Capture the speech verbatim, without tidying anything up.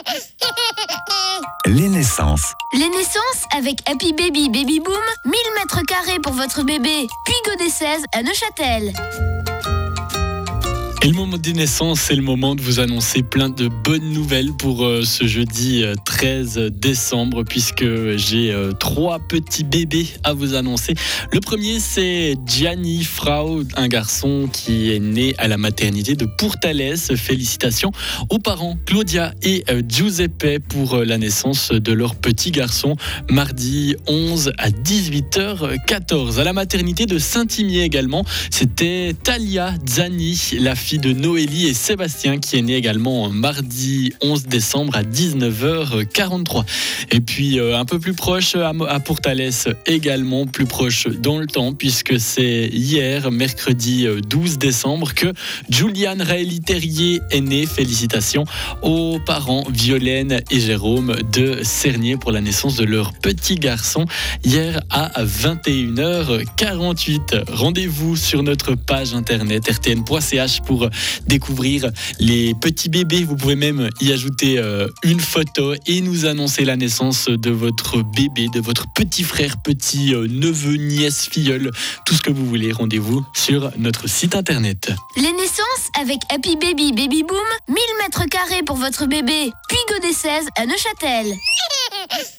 Les naissances. Les naissances avec Happy Baby Baby Boom, mille mètres carrés pour votre bébé. Puis Godet seize à Neuchâtel. Et le moment des naissances, c'est le moment de vous annoncer plein de bonnes nouvelles pour euh, ce jeudi euh, treize décembre, puisque j'ai euh, trois petits bébés à vous annoncer. Le premier, c'est Gianni Frau, un garçon qui est né à la maternité de Pourtalès. Félicitations aux parents Claudia et euh, Giuseppe pour euh, la naissance de leur petit garçon, mardi onze à dix-huit heures quatorze. À la maternité de Saint-Imier également, c'était Talia Zani, la fille de Noélie et Sébastien, qui est né également mardi onze décembre à dix-neuf heures quarante-trois. Et puis euh, un peu plus proche à, à Pourtalès également, plus proche dans le temps, puisque c'est hier, mercredi douze décembre, que Julian Raëli Terrier est né. Félicitations aux parents Violaine et Jérôme de Cernier pour la naissance de leur petit garçon, hier à vingt et une heures quarante-huit. Rendez-vous sur notre page internet r t n point c h pour découvrir les petits bébés. Vous pouvez même y ajouter euh, une photo et nous annoncer la naissance de votre bébé, de votre petit frère, petit euh, neveu, nièce, filleule, tout ce que vous voulez. Rendez-vous sur notre site internet. Les naissances avec Happy Baby Baby Boom, mille mètres carrés pour votre bébé. Puis Godet seize à Neuchâtel.